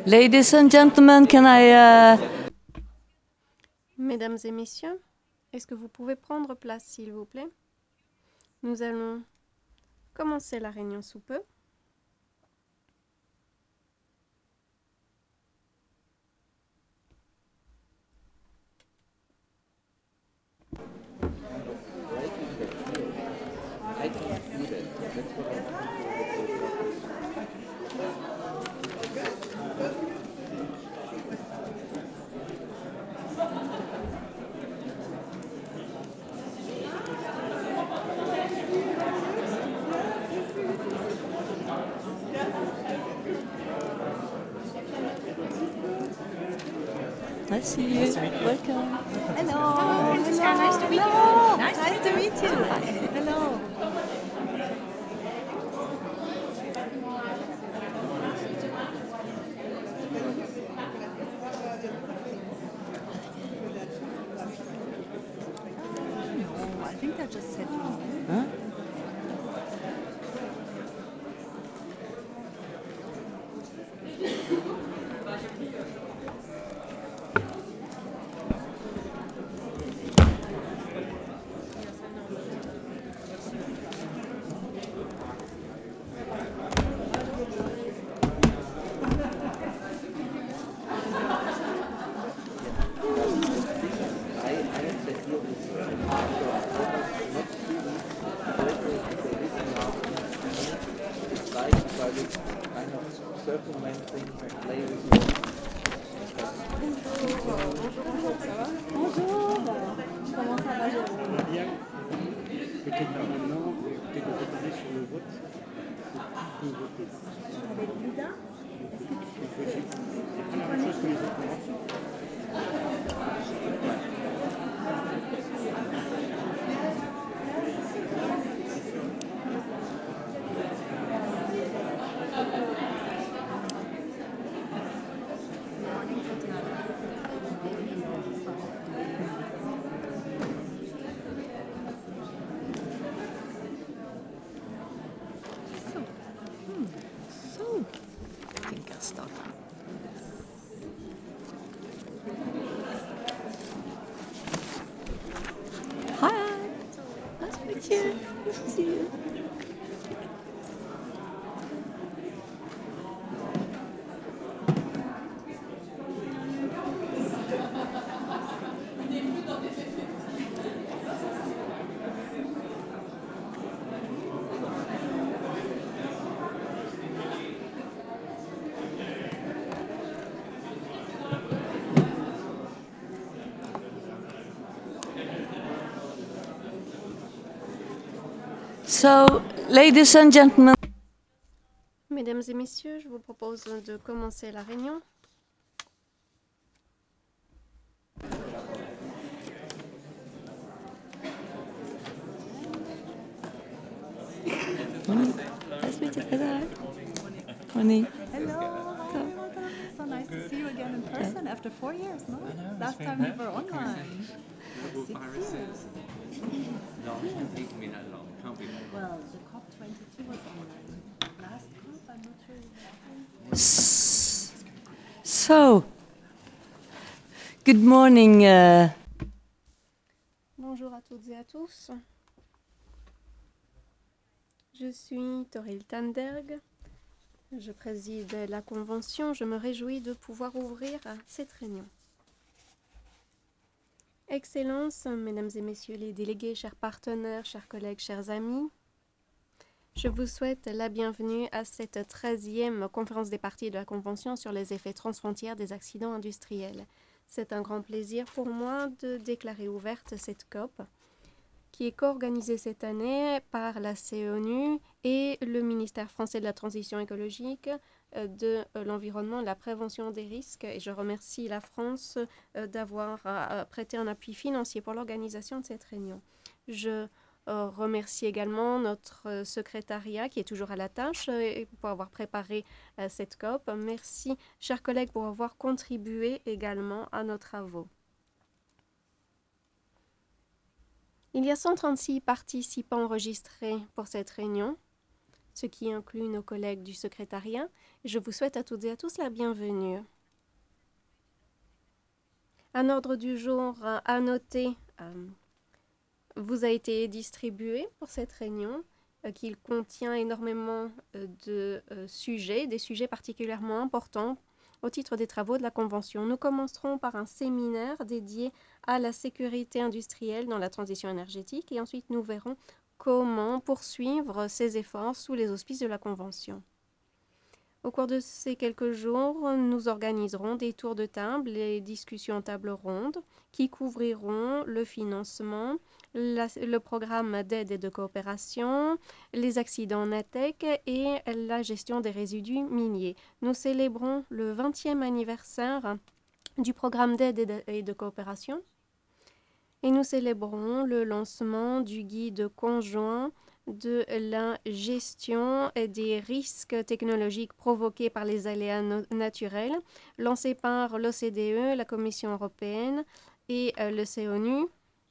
Ladies and gentlemen, can I... Mesdames et messieurs, est-ce que vous pouvez prendre place, s'il vous plaît? Nous allons commencer la réunion sous peu. I see you. Welcome. Hello. Franziska, nice to meet you. Hello. Nice to meet Nice to you. meet you. Hello. No, I think they're just settling in. Huh? Bonjour. Bonjour. Comment ça va, Ça Jérôme? va bien. Peut-être normalement, peut-être on peut aller sur le vote. On peut voter. Avec Lida? Est-ce que C'est pas la même chose que les autres votes. Good morning, Tatiana. So, I think I'll start now. Hi. Nice to meet you. Nice to see you. So, ladies and gentlemen... Mesdames et messieurs, je vous propose de commencer la réunion. Nice to meet you. Hello. Morning. Hello. Hi, Jonathan. So nice to see you again in person after 4 years, no? Last time you were online. Terrible 6 viruses. years. No, it hasn't taken me that long. Can't be that long. Well, the COP22 was online. Last COP, I'm not sure you were. So, good morning. Bonjour à toutes et à tous. Je suis Toril Tanderg. Je préside la convention. Je me réjouis de pouvoir ouvrir cette réunion. Excellences, mesdames et messieurs les délégués, chers partenaires, chers collègues, chers amis, je vous souhaite la bienvenue à cette 13e conférence des parties de la Convention sur les effets transfrontières des accidents industriels. C'est un grand plaisir pour moi de déclarer ouverte cette COP, qui est co-organisée cette année par la CONU et le ministère français de la Transition écologique, de l'environnement et de la prévention des risques. Et je remercie la France d'avoir prêté un appui financier pour l'organisation de cette réunion. Je remercie également notre secrétariat qui est toujours à la tâche pour avoir préparé cette COP. Merci, chers collègues, pour avoir contribué également à nos travaux. Il y a 136 participants enregistrés pour cette réunion. ce qui inclut nos collègues du secrétariat. Je vous souhaite à toutes et à tous la bienvenue. Un ordre du jour à noter vous a été distribué pour cette réunion, qu'il contient énormément de sujets, des sujets particulièrement importants au titre des travaux de la Convention. Nous commencerons par un séminaire dédié à la sécurité industrielle dans la transition énergétique et ensuite nous verrons comment poursuivre ces efforts sous les auspices de la Convention. Au cours de ces quelques jours, nous organiserons des tours de table et discussions en table ronde qui couvriront le financement, le programme d'aide et de coopération, les accidents NATEC et la gestion des résidus miniers. Nous célébrons le 20e anniversaire du programme d'aide et de coopération et nous célébrons le lancement du guide conjoint de la gestion des risques technologiques provoqués par les aléas naturels, lancé par l'OCDE, la Commission européenne et le CONU.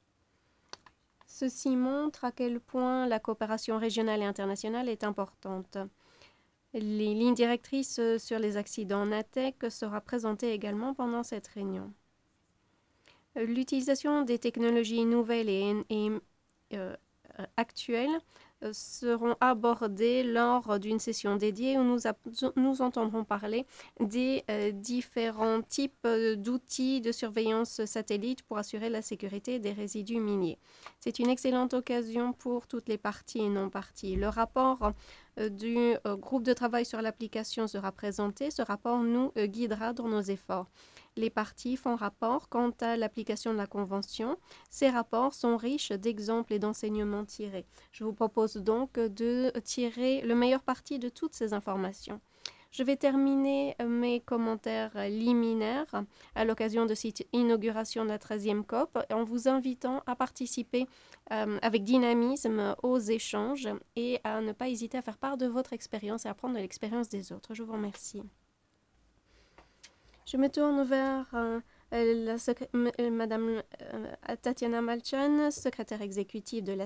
Ceci montre à quel point la coopération régionale et internationale est importante. Les lignes directrices sur les accidents NATEC sera présentée également pendant cette réunion. L'utilisation des technologies nouvelles et actuelles seront abordées lors d'une session dédiée où nous entendrons parler des différents types d'outils de surveillance satellite pour assurer la sécurité des résidus miniers. C'est une excellente occasion pour toutes les parties et non-parties. Le rapport du groupe de travail sur l'application sera présenté. Ce rapport nous guidera dans nos efforts. Les parties font rapport quant à l'application de la Convention. Ces rapports sont riches d'exemples et d'enseignements tirés. Je vous propose donc de tirer le meilleur parti de toutes ces informations. Je vais terminer mes commentaires liminaires à l'occasion de cette inauguration de la 13e COP en vous invitant à participer avec dynamisme aux échanges et à ne pas hésiter à faire part de votre expérience et à apprendre de l'expérience des autres. Je vous remercie. Je me tourne vers Madame Tatiana Malchan, secrétaire exécutive de la